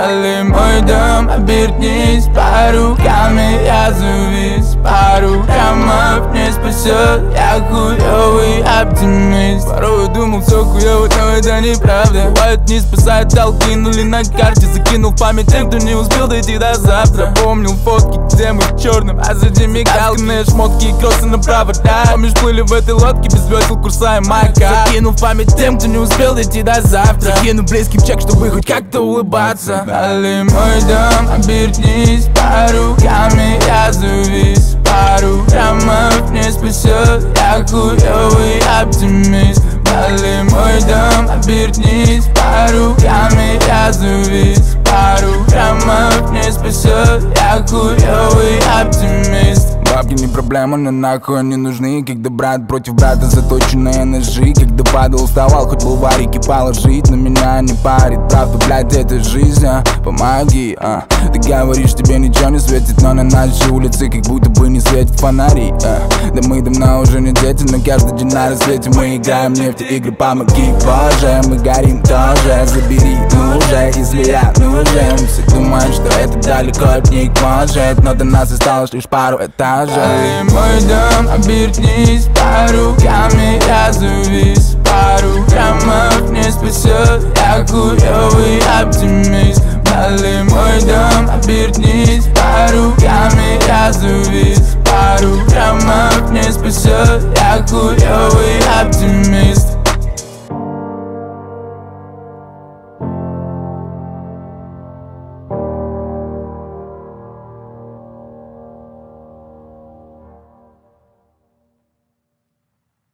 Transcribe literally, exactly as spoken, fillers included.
Дали мой дом, обернись, по руками я завис. Пару граммов не спасет, я хуёвый оптимист. Порой думал, все хуёво, но это неправда. Бывает, не спасает, толкинули на карте. Закинул в память тех, кто не успел дойти до завтра. Помнил фотки, где мы в черном, а за день мигалками шмотки и кроссы на провода. Помнишь, плыли в этой лодке без весел, курсаем маяка. Закинул в память тем, кто не успел дойти до завтра. Закину близким чек, чтобы хоть как-то улыбаться. Дали мой дом, обернись, по руками я завис. Пару граммов не спасет, я хуёвый оптимист. Дали мой дом, обернись, по руками я завис. Пару граммов не спасет, я хуёвый оптимист. Бабки не проблема, но нахуй они нужны. Когда брат против брата, заточенные ножи. Когда падал, уставал, хоть был в варике положить. На меня не парит, правда, блядь, это жизнь, а. Помоги, а. Ты говоришь, тебе ничего не светит, но на нашей улице как будто бы не светит фонари, а. Да мы давно уже не дети, но каждый день на рассвете мы играем в нефтеигры. Помоги, боже, мы горим тоже. Забери, ну уже, если я нужен. Все думают, что это далеко от них может, но до нас осталось лишь пару этажей. Дали мой дом, обернись, по руками я завис. Пару граммов не спасет, я хуёвый оптимист. Дали мой дом, обернись, по руками я завис. Пару граммов не спасет, я хуёвый оптимист.